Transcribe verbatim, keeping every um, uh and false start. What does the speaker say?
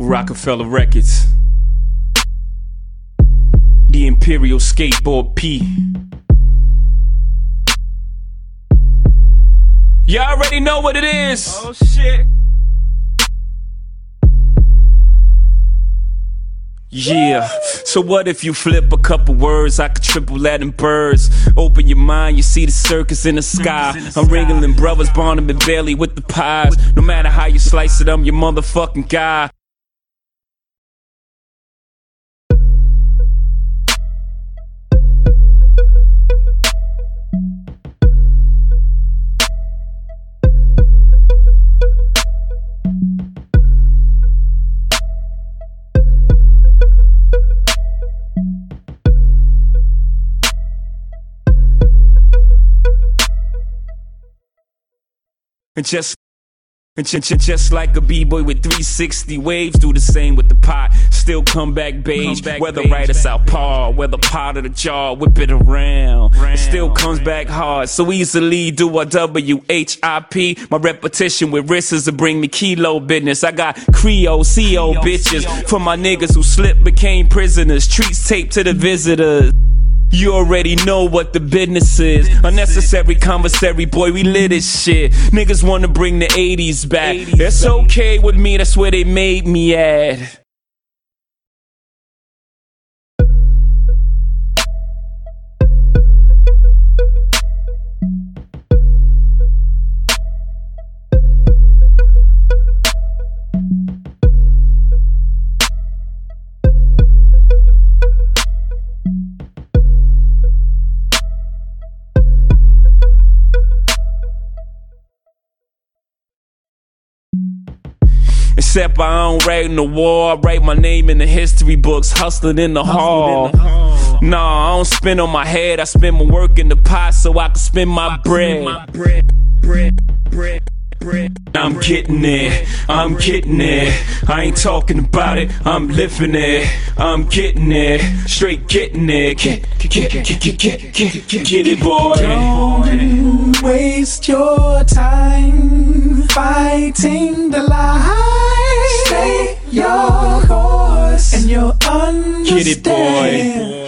Rockefeller Records. The Imperial Skateboard P. Y'all already know what it is. Oh shit. Yeah, so what if you flip a couple words? I could triple that in birds. Open your mind, you see the circus in the sky. I'm wrangling brothers, Barnum and Bailey with the pies. No matter how you slice it, I'm your motherfucking guy. And just, and just, just like a b-boy with three sixty waves, do the same with the pot. Still come back beige, come back whether beige, right or southpaw, whether pot of the jaw, whip it around. It still comes back hard, so easily do a W H I P. My repetition with wrists to bring me kilo business. I got Creole, C O bitches for my niggas who slipped, became prisoners. Treats taped to the visitors. You already know what the business is. Unnecessary commissary, boy, we lit this shit. Niggas wanna bring the eighties back. It's okay with me, that's where they made me at. Except I don't write in the war, I write my name in the history books, hustling in the hall. Nah, I don't spin on my head, I spend my work in the pot so I can spend my bread. I'm getting it, I'm getting it. I ain't talking about it, I'm living it. I'm getting it, straight getting it. Get, get, get, get, get, get, get, get it, boy. Don't waste your time fighting the lie. Stay your course and you'll understand. Get it, boy.